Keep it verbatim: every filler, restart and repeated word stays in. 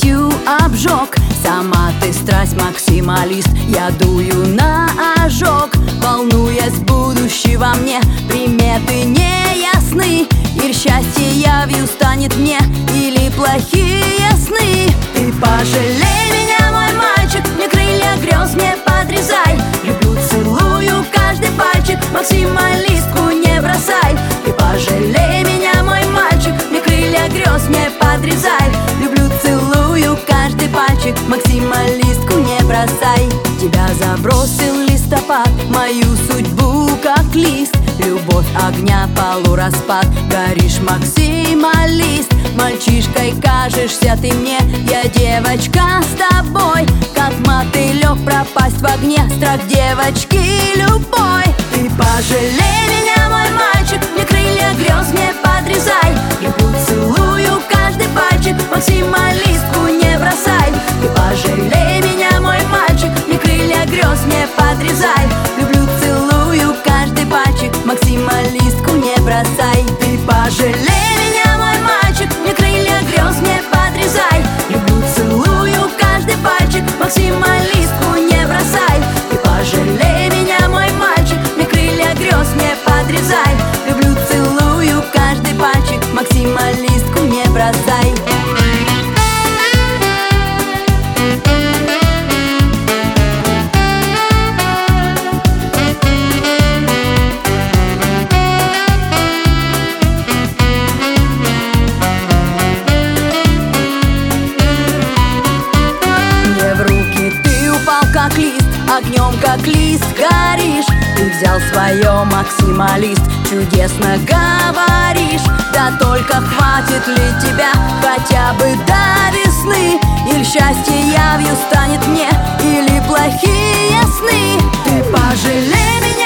страстью обжег. Сама ты страсть, максималист, я дую на ожог. Волнуясь будущего мне, приметы не ясны. Или счастье явью станет мне, или плохие сны. Ты пожалей меня, мой мальчик, мне крылья грез не подрезай. Люблю, целую каждый пальчик, максималистку не бросай. Ты пожалей меня, мой мальчик, мне крылья грез не подрезай. Люблю, целую каждый пальчик, максималистку не бросай. Тебя забросил листопад, мою судьбу как лист. Любовь огня, полураспад, горишь, максималист. Мальчишкой кажешься ты мне, я девочка с тобой. Как мотылек пропасть в огне, страх девочки любой. Ты пожалей меня, мой мальчик, мне крылья грез не подрезай. Люблю, целую каждый пальчик, максималистку не бросай. Ты пожалей меня, мой мальчик, мне крылья грез не подрезай. Люблю, целую каждый пальчик, максималистку не бросай. Ты пожалей меня, мой мальчик, мне крылья грез не подрезай. Люблю, целую каждый пальчик, максималистку не бросай. Ты пожалей меня, мой мальчик, мне крылья грез не подрезай. Люблю, целую каждый пальчик, максималистку не бросай. Как лист, огнем как лист горишь. Ты взял свое, максималист, чудесно говоришь. Да только хватит ли тебя хотя бы до весны? Или счастье явью станет мне, или плохие сны? Ты пожалей меня,